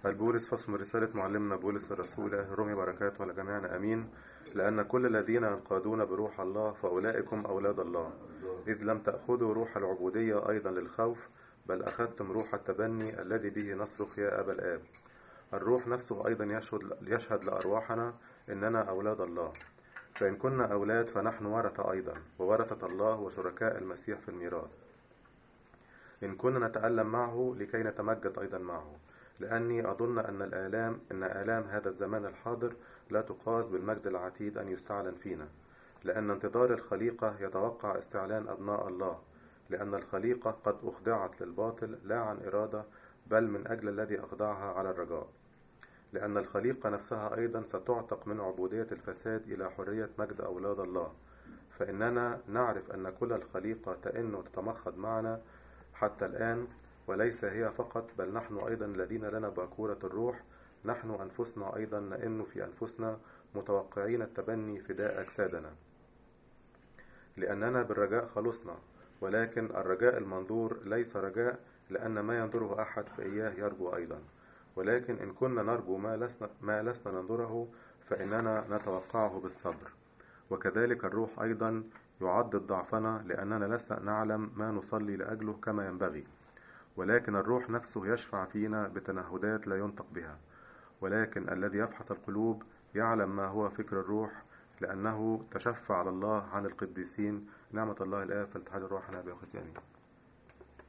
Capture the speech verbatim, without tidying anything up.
قال بولس فصل من رسالة معلمنا بولس الرسول إلى الرومي بركاته على جميعنا أمين. لأن كل الذين ينقادون بروح الله فأولئكم أولاد الله، إذ لم تأخذوا روح العبودية أيضا للخوف، بل أخذتم روح التبني الذي به نصرخ يا أبا الآب. الروح نفسه أيضا يشهد, يشهد لأرواحنا إننا أولاد الله. فإن كنا أولاد فنحن ورثة أيضا، وورثة الله وشركاء المسيح في الميراث، إن كنا نتألم معه لكي نتمجد أيضا معه. لأني أظن أن الآلام إن آلام هذا الزمان الحاضر لا تقاس بالمجد العتيد أن يستعلن فينا، لأن انتظار الخليقة يتوقع استعلان أبناء الله، لأن الخليقة قد أخضعت للباطل لا عن إرادة، بل من أجل الذي أخضعها على الرجاء. لأن الخليقة نفسها أيضا ستعتق من عبودية الفساد إلى حرية مجد أولاد الله. فإننا نعرف أن كل الخليقة تئن وتتمخض معنا حتى الآن، وليس هي فقط، بل نحن أيضا الذين لنا باكورة الروح، نحن أنفسنا أيضا نئن في أنفسنا متوقعين التبني فداء أجسادنا، لأننا بالرجاء خلصنا. ولكن الرجاء المنظور ليس رجاء، لأن ما ينظره أحد فإياه يرجو أيضا. ولكن إن كنا نرجو ما لسنا, ما لسنا ننظره فإننا نتوقعه بالصبر. وكذلك الروح أيضا يعضد ضعفنا، لأننا لسنا نعلم ما نصلي لأجله كما ينبغي، ولكن الروح نفسه يشفع فينا بتنهدات لا ينطق بها. ولكن الذي يفحص القلوب يعلم ما هو فكر الروح، لأنه تشفع على الله عن القديسين. نعمة الله الآب فالاتحاد الروح نبي وختياني.